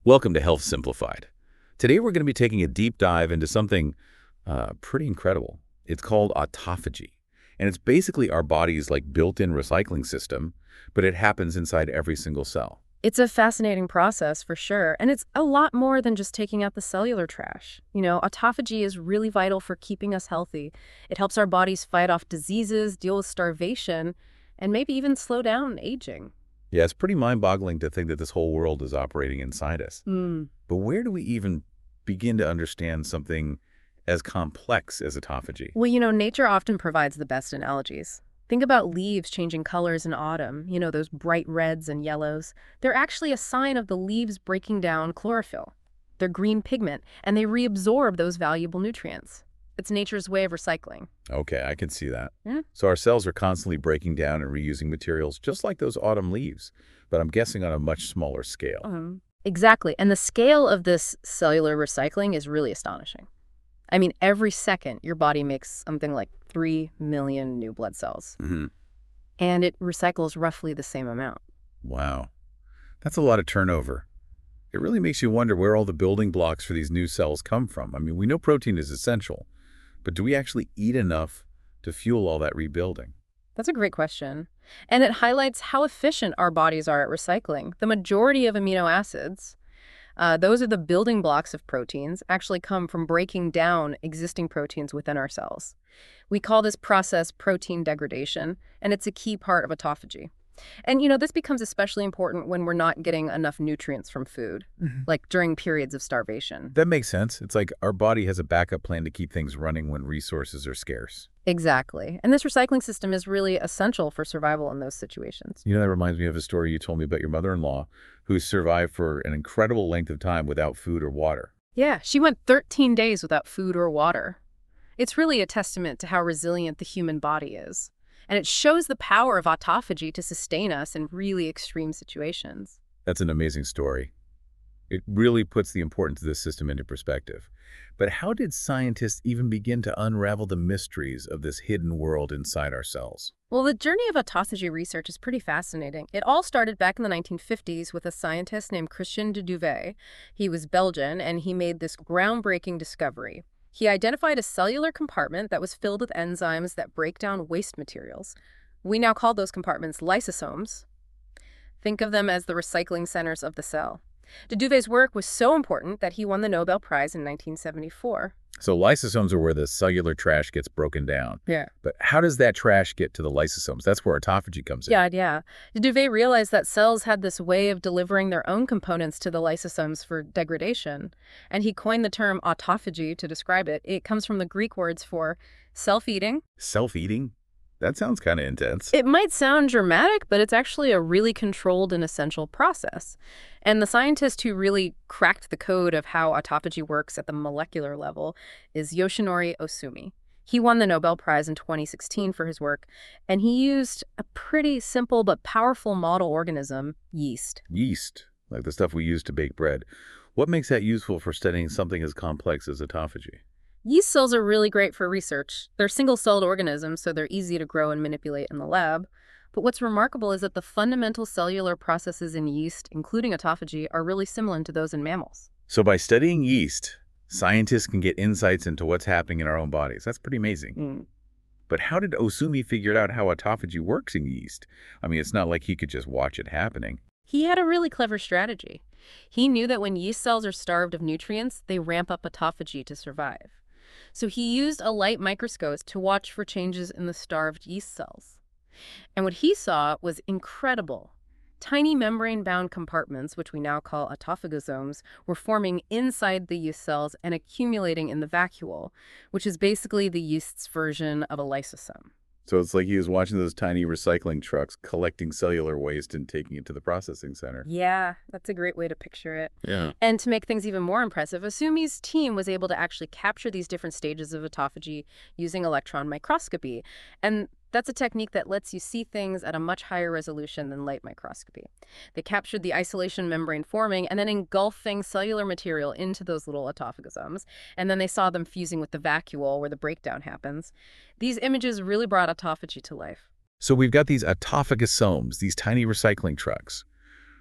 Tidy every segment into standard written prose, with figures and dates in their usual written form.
Welcome to Health Simplified. Today we're going to be taking a deep dive into something pretty incredible. It's called autophagy, and it's basically our body's built-in recycling system, but it happens inside every single cell. It's a fascinating process for sure, and it's a lot more than just taking out the cellular trash. Autophagy is really vital for keeping us healthy. It helps our bodies fight off diseases, deal with starvation, and maybe even slow down aging. Yeah, it's pretty mind-boggling to think that this whole world is operating inside us. Mm. But where do we even begin to understand something as complex as autophagy? Well, nature often provides the best analogies. Think about leaves changing colors in autumn, those bright reds and yellows. They're actually a sign of the leaves breaking down chlorophyll. They're green pigment, and they reabsorb those valuable nutrients. It's nature's way of recycling. Okay, I can see that. Yeah. So our cells are constantly breaking down and reusing materials just like those autumn leaves, but I'm guessing on a much smaller scale. Exactly, and the scale of this cellular recycling is really astonishing. I mean, every second, your body makes something like 3 million new blood cells, Mm-hmm. and it recycles roughly the same amount. Wow. That's a lot of turnover. It really makes you wonder where all the building blocks for these new cells come from. I mean, we know protein is essential, but do we actually eat enough to fuel all that rebuilding? That's a great question. And it highlights how efficient our bodies are at recycling. The majority of amino acids, those are the building blocks of proteins, actually come from breaking down existing proteins within our cells. We call this process protein degradation, and it's a key part of autophagy. And, this becomes especially important when we're not getting enough nutrients from food, like during periods of starvation. That makes sense. It's like our body has a backup plan to keep things running when resources are scarce. Exactly. And this recycling system is really essential for survival in those situations. That reminds me of a story you told me about your mother-in-law who survived for an incredible length of time without food or water. Yeah, she went 13 days without food or water. It's really a testament to how resilient the human body is. And it shows the power of autophagy to sustain us in really extreme situations. That's an amazing story. It really puts the importance of this system into perspective. But how did scientists even begin to unravel the mysteries of this hidden world inside our cells? Well, the journey of autophagy research is pretty fascinating. It all started back in the 1950s with a scientist named Christian de Duve. He was Belgian, and he made this groundbreaking discovery. He identified a cellular compartment that was filled with enzymes that break down waste materials. We now call those compartments lysosomes. Think of them as the recycling centers of the cell. De Duve's work was so important that he won the Nobel Prize in 1974. So lysosomes are where the cellular trash gets broken down. Yeah. But how does that trash get to the lysosomes? That's where autophagy comes in. Yeah. De Duve realized that cells had this way of delivering their own components to the lysosomes for degradation, and he coined the term autophagy to describe it. It comes from the Greek words for self-eating. Self-eating? That sounds kind of intense. It might sound dramatic, but it's actually a really controlled and essential process. And the scientist who really cracked the code of how autophagy works at the molecular level is Yoshinori Ohsumi. He won the Nobel Prize in 2016 for his work, and he used a pretty simple but powerful model organism, yeast. Yeast, like the stuff we use to bake bread. What makes that useful for studying something as complex as autophagy? Yeast cells are really great for research. They're single-celled organisms, so they're easy to grow and manipulate in the lab. But what's remarkable is that the fundamental cellular processes in yeast, including autophagy, are really similar to those in mammals. So by studying yeast, scientists can get insights into what's happening in our own bodies. That's pretty amazing. But how did Ohsumi figure out how autophagy works in yeast? I mean, it's not like he could just watch it happening. He had a really clever strategy. He knew that when yeast cells are starved of nutrients, they ramp up autophagy to survive. So he used a light microscope to watch for changes in the starved yeast cells. And what he saw was incredible. Tiny membrane-bound compartments, which we now call autophagosomes, were forming inside the yeast cells and accumulating in the vacuole, which is basically the yeast's version of a lysosome. So it's like he was watching those tiny recycling trucks collecting cellular waste and taking it to the processing center. Yeah, that's a great way to picture it. Yeah. And to make things even more impressive, Ohsumi's team was able to actually capture these different stages of autophagy using electron microscopy. And that's a technique that lets you see things at a much higher resolution than light microscopy. They captured the isolation membrane forming and then engulfing cellular material into those little autophagosomes. And then they saw them fusing with the vacuole where the breakdown happens. These images really brought autophagy to life. So we've got these autophagosomes, these tiny recycling trucks.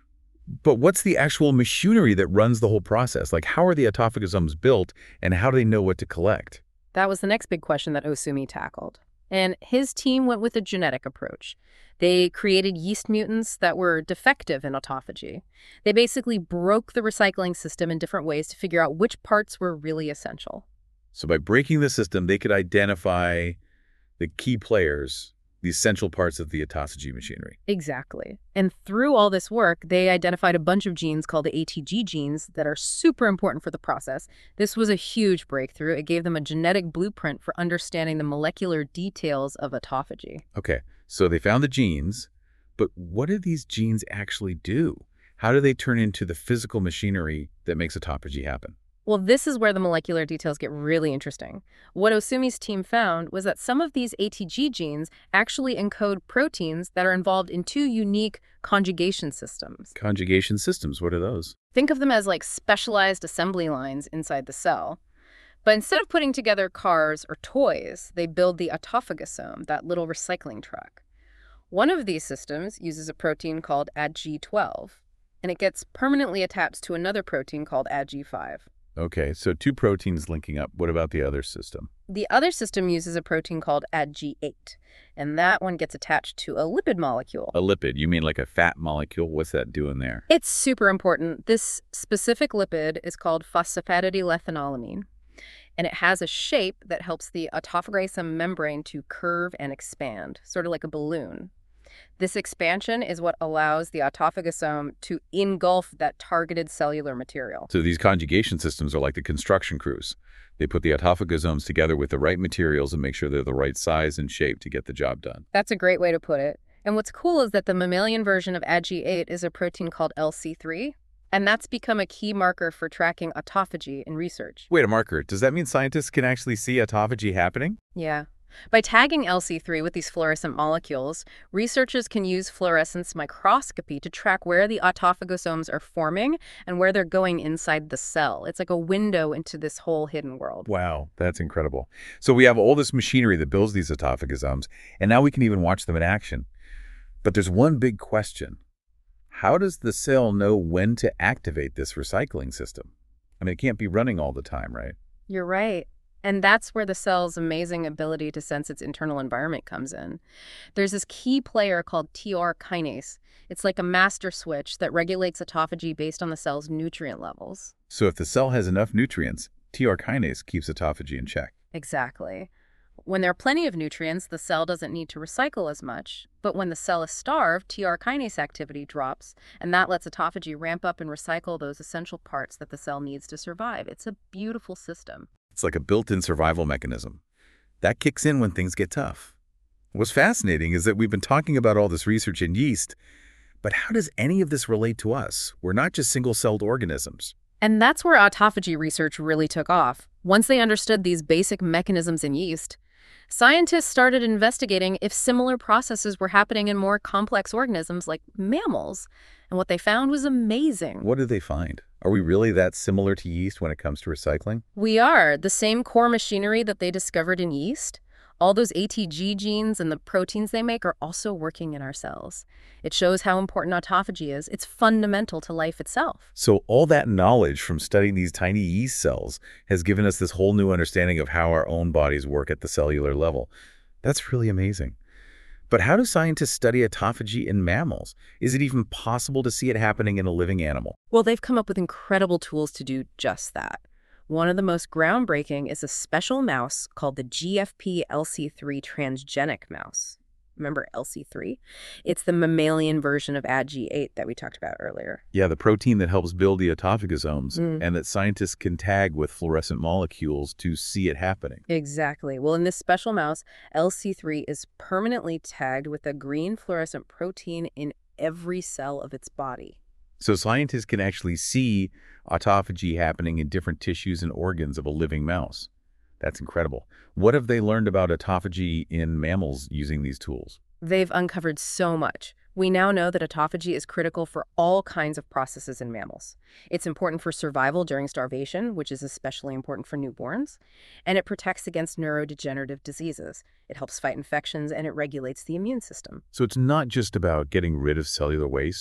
But what's the actual machinery that runs the whole process? Like, how are the autophagosomes built, and how do they know what to collect? That was the next big question that Osumi tackled. And his team went with a genetic approach. They created yeast mutants that were defective in autophagy. They basically broke the recycling system in different ways to figure out which parts were really essential. So by breaking the system, they could identify the key players, the essential parts of the autophagy machinery. Exactly. And through all this work, they identified a bunch of genes called the ATG genes that are super important for the process. This was a huge breakthrough. It gave them a genetic blueprint for understanding the molecular details of autophagy. Okay, so they found the genes, but what do these genes actually do? How do they turn into the physical machinery that makes autophagy happen? Well, this is where the molecular details get really interesting. What Osumi's team found was that some of these ATG genes actually encode proteins that are involved in two unique conjugation systems. Conjugation systems, what are those? Think of them as like specialized assembly lines inside the cell. But instead of putting together cars or toys, they build the autophagosome, that little recycling truck. One of these systems uses a protein called ADG12, and it gets permanently attached to another protein called ADG5. Okay, so two proteins linking up. What about the other system? The other system uses a protein called ADG8, and that one gets attached to a lipid molecule. A lipid, you mean like a fat molecule? What's that doing there? It's super important. This specific lipid is called phosphatidylethanolamine, and it has a shape that helps the autophagosome membrane to curve and expand, sort of like a balloon. This expansion is what allows the autophagosome to engulf that targeted cellular material. So these conjugation systems are like the construction crews. They put the autophagosomes together with the right materials and make sure they're the right size and shape to get the job done. That's a great way to put it. And what's cool is that the mammalian version of ADG8 is a protein called LC3, and that's become a key marker for tracking autophagy in research. Wait, a marker. Does that mean scientists can actually see autophagy happening? Yeah. By tagging LC3 with these fluorescent molecules, researchers can use fluorescence microscopy to track where the autophagosomes are forming and where they're going inside the cell. It's like a window into this whole hidden world. Wow, that's incredible. So we have all this machinery that builds these autophagosomes, and now we can even watch them in action. But there's one big question. How does the cell know when to activate this recycling system? I mean, it can't be running all the time, right? You're right. And that's where the cell's amazing ability to sense its internal environment comes in. There's this key player called TR kinase. It's like a master switch that regulates autophagy based on the cell's nutrient levels. So if the cell has enough nutrients, TR kinase keeps autophagy in check. Exactly. When there are plenty of nutrients, the cell doesn't need to recycle as much. But when the cell is starved, TR kinase activity drops, and that lets autophagy ramp up and recycle those essential parts that the cell needs to survive. It's a beautiful system. It's like a built-in survival mechanism. That kicks in when things get tough. What's fascinating is that we've been talking about all this research in yeast, but how does any of this relate to us? We're not just single-celled organisms. And that's where autophagy research really took off. Once they understood these basic mechanisms in yeast, scientists started investigating if similar processes were happening in more complex organisms like mammals. And what they found was amazing. What did they find? Are we really that similar to yeast when it comes to recycling? We are. The same core machinery that they discovered in yeast, all those ATG genes and the proteins they make are also working in our cells. It shows how important autophagy is. It's fundamental to life itself. So all that knowledge from studying these tiny yeast cells has given us this whole new understanding of how our own bodies work at the cellular level. That's really amazing. But how do scientists study autophagy in mammals? Is it even possible to see it happening in a living animal? Well, they've come up with incredible tools to do just that. One of the most groundbreaking is a special mouse called the GFP LC3 transgenic mouse. Remember LC3? It's the mammalian version of ADG8 that we talked about earlier. Yeah, the protein that helps build the autophagosomes and that scientists can tag with fluorescent molecules to see it happening. Exactly. Well, in this special mouse, LC3 is permanently tagged with a green fluorescent protein in every cell of its body. So scientists can actually see autophagy happening in different tissues and organs of a living mouse. That's incredible. What have they learned about autophagy in mammals using these tools? They've uncovered so much. We now know that autophagy is critical for all kinds of processes in mammals. It's important for survival during starvation, which is especially important for newborns, and it protects against neurodegenerative diseases. It helps fight infections, and it regulates the immune system. So it's not just about getting rid of cellular waste.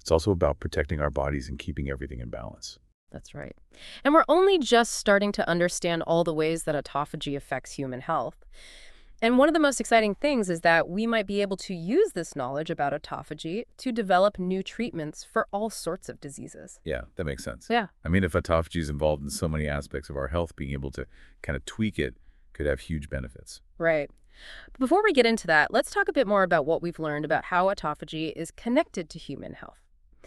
It's also about protecting our bodies and keeping everything in balance. That's right. And we're only just starting to understand all the ways that autophagy affects human health. And one of the most exciting things is that we might be able to use this knowledge about autophagy to develop new treatments for all sorts of diseases. Yeah, that makes sense. Yeah. I mean, if autophagy is involved in so many aspects of our health, being able to kind of tweak it could have huge benefits. Right. Before we get into that, let's talk a bit more about what we've learned about how autophagy is connected to human health.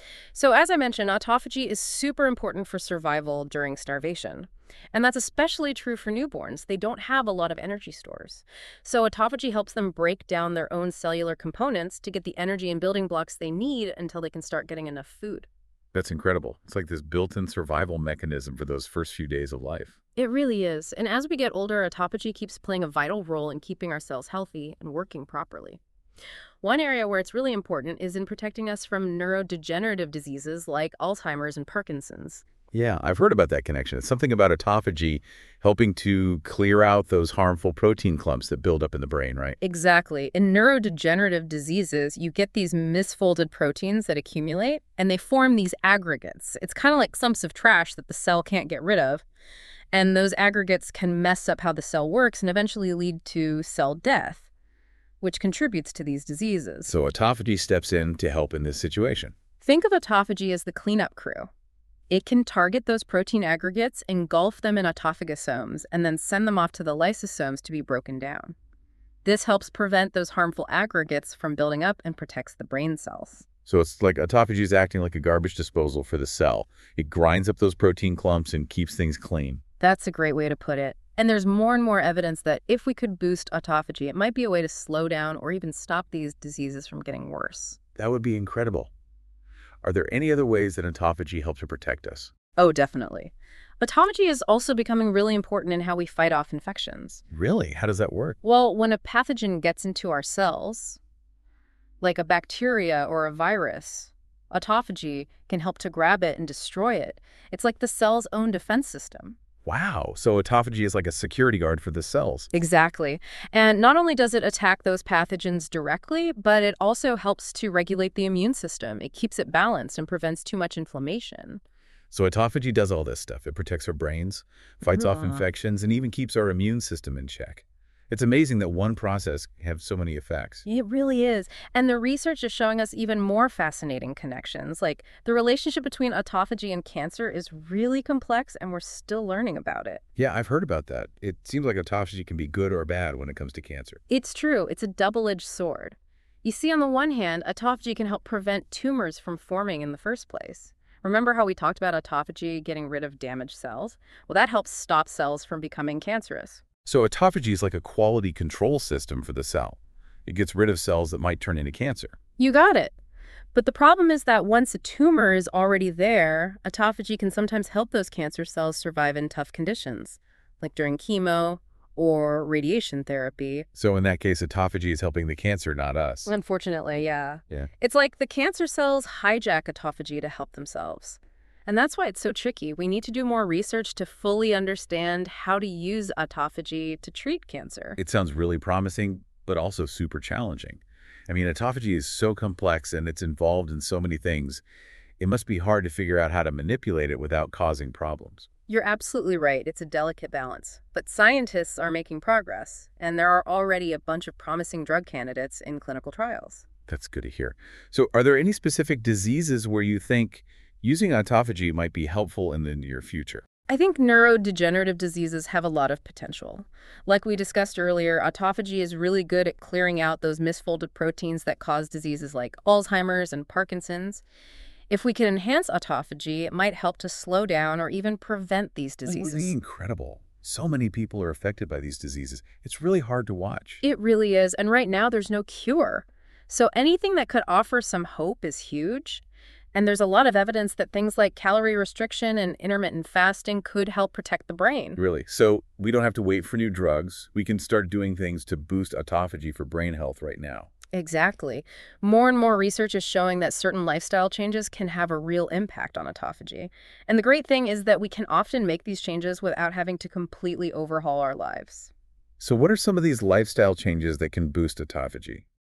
So as I mentioned, autophagy is super important for survival during starvation. And that's especially true for newborns. They don't have a lot of energy stores. So autophagy helps them break down their own cellular components to get the energy and building blocks they need until they can start getting enough food. That's incredible. It's like this built-in survival mechanism for those first few days of life. It really is. And as we get older, autophagy keeps playing a vital role in keeping our cells healthy and working properly. One area where it's really important is in protecting us from neurodegenerative diseases like Alzheimer's and Parkinson's. Yeah, I've heard about that connection. It's something about autophagy helping to clear out those harmful protein clumps that build up in the brain, right? Exactly. In neurodegenerative diseases, you get these misfolded proteins that accumulate, and they form these aggregates. It's kind of like clumps of trash that the cell can't get rid of. And those aggregates can mess up how the cell works and eventually lead to cell death, which contributes to these diseases. So autophagy steps in to help in this situation. Think of autophagy as the cleanup crew. It can target those protein aggregates, engulf them in autophagosomes, and then send them off to the lysosomes to be broken down. This helps prevent those harmful aggregates from building up and protects the brain cells. So it's like autophagy is acting like a garbage disposal for the cell. It grinds up those protein clumps and keeps things clean. That's a great way to put it. And there's more and more evidence that if we could boost autophagy, it might be a way to slow down or even stop these diseases from getting worse. That would be incredible. Are there any other ways that autophagy helps to protect us? Oh, definitely. Autophagy is also becoming really important in how we fight off infections. Really? How does that work? Well, when a pathogen gets into our cells, like a bacteria or a virus, autophagy can help to grab it and destroy it. It's like the cell's own defense system. Wow. So autophagy is like a security guard for the cells. Exactly. And not only does it attack those pathogens directly, but it also helps to regulate the immune system. It keeps it balanced and prevents too much inflammation. So autophagy does all this stuff. It protects our brains, fights off infections, and even keeps our immune system in check. It's amazing that one process has so many effects. It really is. And the research is showing us even more fascinating connections. Like the relationship between autophagy and cancer is really complex, and we're still learning about it. Yeah, I've heard about that. It seems like autophagy can be good or bad when it comes to cancer. It's true. It's a double-edged sword. You see, on the one hand, autophagy can help prevent tumors from forming in the first place. Remember how we talked about autophagy getting rid of damaged cells? Well, that helps stop cells from becoming cancerous. So autophagy is like a quality control system for the cell. It gets rid of cells that might turn into cancer. You got it. But the problem is that once a tumor is already there, autophagy can sometimes help those cancer cells survive in tough conditions, like during chemo or radiation therapy. So in that case, autophagy is helping the cancer, not us. Unfortunately, yeah. Yeah. It's like the cancer cells hijack autophagy to help themselves. And that's why it's so tricky. We need to do more research to fully understand how to use autophagy to treat cancer. It sounds really promising, but also super challenging. I mean, autophagy is so complex and it's involved in so many things. It must be hard to figure out how to manipulate it without causing problems. You're absolutely right. It's a delicate balance. But scientists are making progress, and there are already a bunch of promising drug candidates in clinical trials. That's good to hear. So are there any specific diseases where you think using autophagy might be helpful in the near future? I think neurodegenerative diseases have a lot of potential. Like we discussed earlier, autophagy is really good at clearing out those misfolded proteins that cause diseases like Alzheimer's and Parkinson's. If we can enhance autophagy, it might help to slow down or even prevent these diseases. Really incredible. So many people are affected by these diseases. It's really hard to watch. It really is. And right now, there's no cure. So anything that could offer some hope is huge. And there's a lot of evidence that things like calorie restriction and intermittent fasting could help protect the brain. Really? So we don't have to wait for new drugs. We can start doing things to boost autophagy for brain health right now. Exactly. More and more research is showing that certain lifestyle changes can have a real impact on autophagy. And the great thing is that we can often make these changes without having to completely overhaul our lives. So what are some of these lifestyle changes that can boost autophagy?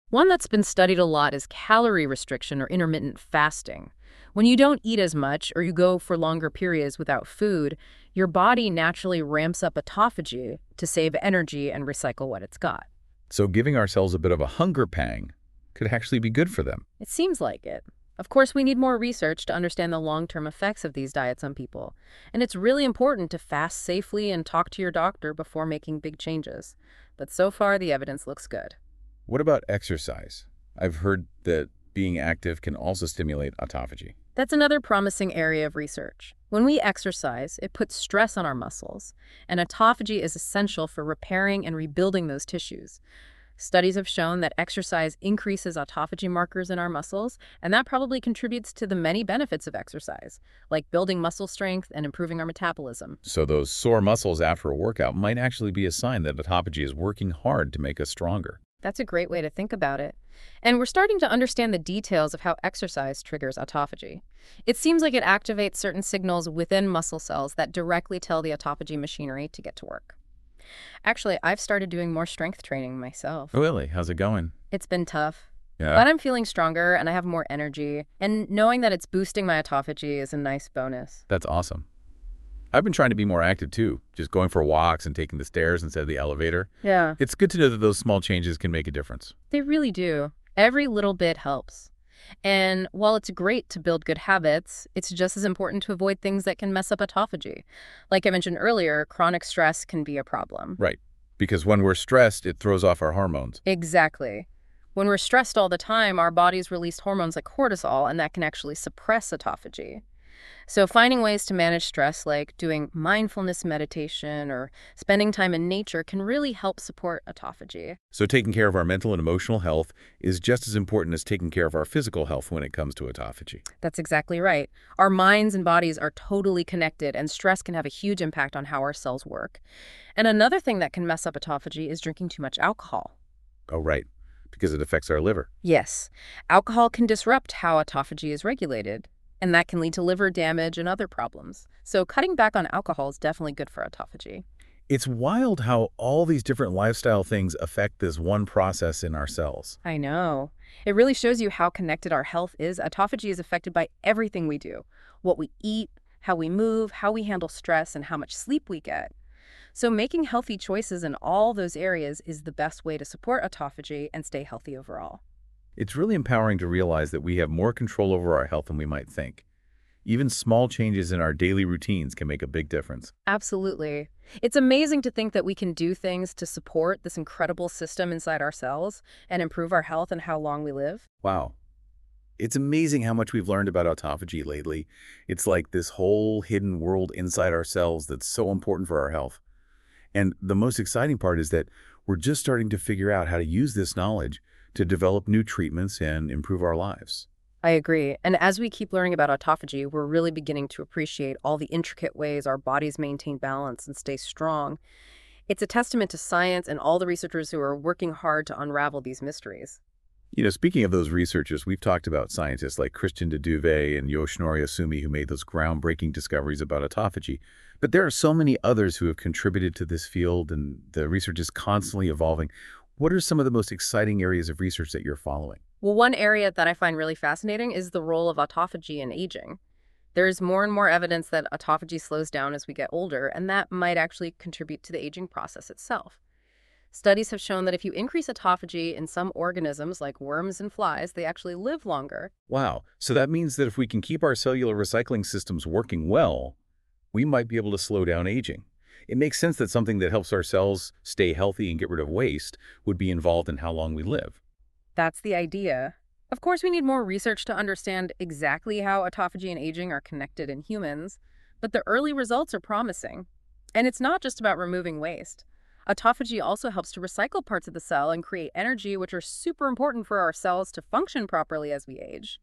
One that's been studied a lot is calorie restriction or intermittent fasting. When you don't eat as much or you go for longer periods without food, your body naturally ramps up autophagy to save energy and recycle what it's got. So giving ourselves a bit of a hunger pang could actually be good for them. It seems like it. Of course, we need more research to understand the long-term effects of these diets on people. And it's really important to fast safely and talk to your doctor before making big changes. But so far, the evidence looks good. What about exercise? I've heard that being active can also stimulate autophagy. That's another promising area of research. When we exercise, it puts stress on our muscles, and autophagy is essential for repairing and rebuilding those tissues. Studies have shown that exercise increases autophagy markers in our muscles, and that probably contributes to the many benefits of exercise, like building muscle strength and improving our metabolism. So those sore muscles after a workout might actually be a sign that autophagy is working hard to make us stronger. That's a great way to think about it. And we're starting to understand the details of how exercise triggers autophagy. It seems like it activates certain signals within muscle cells that directly tell the autophagy machinery to get to work. Actually, I've started doing more strength training myself. Really? How's it going? It's been tough, Yeah. but I'm feeling stronger and I have more energy. And knowing that it's boosting my autophagy is a nice bonus. That's awesome. I've been trying to be more active too, just going for walks and taking the stairs instead of the elevator. Yeah, It's good to know that those small changes can make a difference. they really do. Every little bit helps. And while it's great to build good habits, it's just as important to avoid things that can mess up autophagy. Like I mentioned earlier, chronic stress can be a problem. Right. Because when we're stressed, it throws off our hormones. Exactly. When we're stressed all the time, our bodies release hormones like cortisol, and that can actually suppress autophagy. So finding ways to manage stress, like doing mindfulness meditation or spending time in nature, can really help support autophagy. So taking care of our mental and emotional health is just as important as taking care of our physical health when it comes to autophagy. That's exactly right. Our minds and bodies are totally connected, and stress can have a huge impact on how our cells work. And another thing that can mess up autophagy is drinking too much alcohol. Oh, right. Because it affects our liver. Yes, alcohol can disrupt how autophagy is regulated, and that can lead to liver damage and other problems. So cutting back on alcohol is definitely good for autophagy. It's wild how all these different lifestyle things affect this one process in our cells. I know. It really shows you how connected our health is. Autophagy is affected by everything we do: what we eat, how we move, how we handle stress, and how much sleep we get. So making healthy choices in all those areas is the best way to support autophagy and stay healthy overall. It's really empowering to realize that we have more control over our health than we might think. Even small changes in our daily routines can make a big difference. Absolutely. It's amazing to think that we can do things to support this incredible system inside our cells and improve our health and how long we live. Wow. It's amazing how much we've learned about autophagy lately. It's like this whole hidden world inside our cells that's so important for our health. And the most exciting part is that we're just starting to figure out how to use this knowledge to develop new treatments and improve our lives. I agree. And as we keep learning about autophagy, we're really beginning to appreciate all the intricate ways our bodies maintain balance and stay strong. It's a testament to science and all the researchers who are working hard to unravel these mysteries. Speaking of those researchers, we've talked about scientists like Christian de Duve and Yoshinori Asumi who made those groundbreaking discoveries about autophagy. But there are so many others who have contributed to this field, and the research is constantly evolving. What are some of the most exciting areas of research that you're following? Well, one area that I find really fascinating is the role of autophagy in aging. There's more and more evidence that autophagy slows down as we get older, and that might actually contribute to the aging process itself. Studies have shown that if you increase autophagy in some organisms like worms and flies, they actually live longer. Wow. So that means that if we can keep our cellular recycling systems working well, we might be able to slow down aging. It makes sense that something that helps our cells stay healthy and get rid of waste would be involved in how long we live. That's the idea. Of course, we need more research to understand exactly how autophagy and aging are connected in humans, but the early results are promising. And it's not just about removing waste. Autophagy also helps to recycle parts of the cell and create energy, which are super important for our cells to function properly as we age.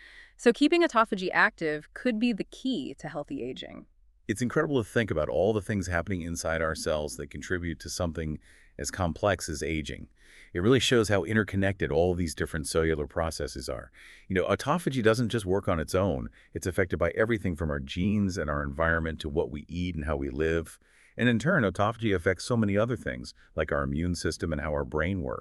So keeping autophagy active could be the key to healthy aging. It's incredible to think about all the things happening inside our cells that contribute to something as complex as aging. It really shows how interconnected all of these different cellular processes are. Autophagy doesn't just work on its own. It's affected by everything from our genes and our environment to what we eat and how we live. And in turn, autophagy affects so many other things, like our immune system and how our brain works.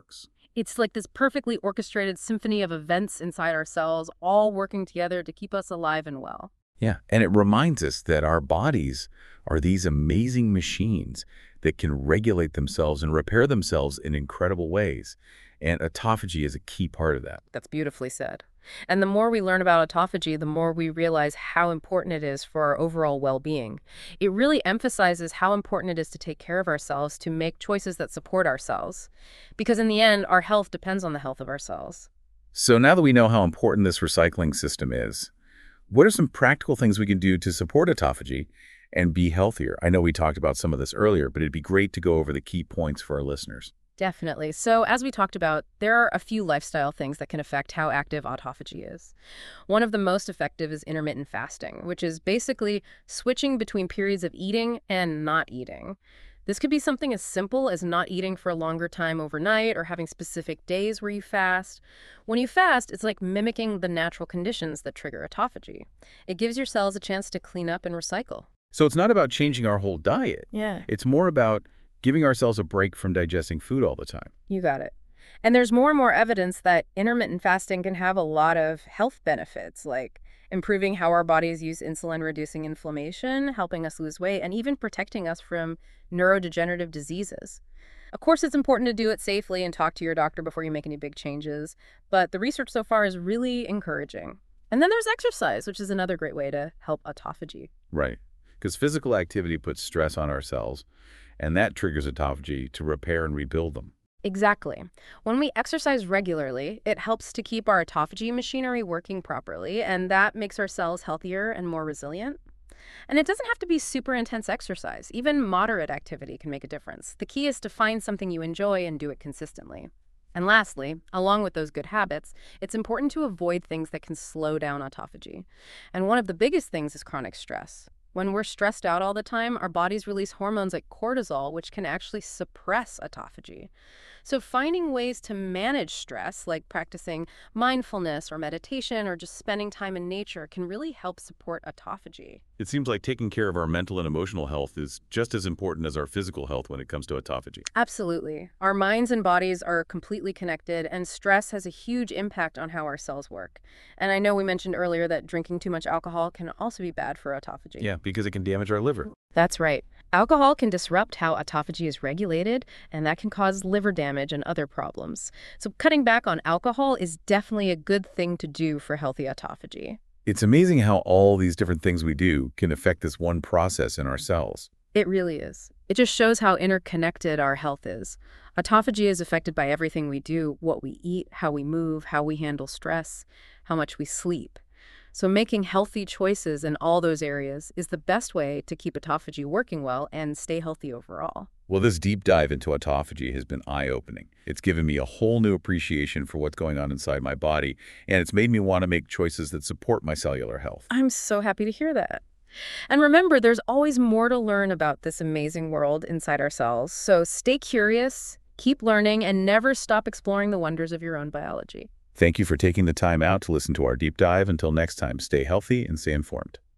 It's like this perfectly orchestrated symphony of events inside our cells, all working together to keep us alive and well. Yeah, and it reminds us that our bodies are these amazing machines that can regulate themselves and repair themselves in incredible ways. And autophagy is a key part of that. That's beautifully said. And the more we learn about autophagy, the more we realize how important it is for our overall well-being. It really emphasizes how important it is to take care of ourselves, to make choices that support ourselves. Because in the end, our health depends on the health of our cells. So now that we know how important this recycling system is, what are some practical things we can do to support autophagy and be healthier? I know we talked about some of this earlier, but it'd be great to go over the key points for our listeners. Definitely. So as we talked about, there are a few lifestyle things that can affect how active autophagy is. One of the most effective is intermittent fasting, which is basically switching between periods of eating and not eating. This could be something as simple as not eating for a longer time overnight or having specific days where you fast. When you fast, it's like mimicking the natural conditions that trigger autophagy. It gives your cells a chance to clean up and recycle. So it's not about changing our whole diet. Yeah. It's more about giving ourselves a break from digesting food all the time. You got it. And there's more and more evidence that intermittent fasting can have a lot of health benefits, like improving how our bodies use insulin, reducing inflammation, helping us lose weight, and even protecting us from neurodegenerative diseases. Of course, it's important to do it safely and talk to your doctor before you make any big changes, but the research so far is really encouraging. And then there's exercise, which is another great way to help autophagy. Right. Because physical activity puts stress on our cells, and that triggers autophagy to repair and rebuild them. Exactly. When we exercise regularly, it helps to keep our autophagy machinery working properly, and that makes our cells healthier and more resilient. And it doesn't have to be super intense exercise. Even moderate activity can make a difference. The key is to find something you enjoy and do it consistently. And lastly, along with those good habits, it's important to avoid things that can slow down autophagy. And one of the biggest things is chronic stress. When we're stressed out all the time, our bodies release hormones like cortisol, which can actually suppress autophagy. So finding ways to manage stress, like practicing mindfulness or meditation or just spending time in nature, can really help support autophagy. It seems like taking care of our mental and emotional health is just as important as our physical health when it comes to autophagy. Absolutely. Our minds and bodies are completely connected, and stress has a huge impact on how our cells work. And I know we mentioned earlier that drinking too much alcohol can also be bad for autophagy. Yeah, because it can damage our liver. That's right. Alcohol can disrupt how autophagy is regulated, and that can cause liver damage and other problems. So cutting back on alcohol is definitely a good thing to do for healthy autophagy. It's amazing how all these different things we do can affect this one process in our cells. It really is. It just shows how interconnected our health is. Autophagy is affected by everything we do, what we eat, how we move, how we handle stress, how much we sleep. So making healthy choices in all those areas is the best way to keep autophagy working well and stay healthy overall. Well, this deep dive into autophagy has been eye-opening. It's given me a whole new appreciation for what's going on inside my body, and it's made me want to make choices that support my cellular health. I'm so happy to hear that. And remember, there's always more to learn about this amazing world inside our cells. So stay curious, keep learning, and never stop exploring the wonders of your own biology. Thank you for taking the time out to listen to our deep dive. Until next time, stay healthy and stay informed.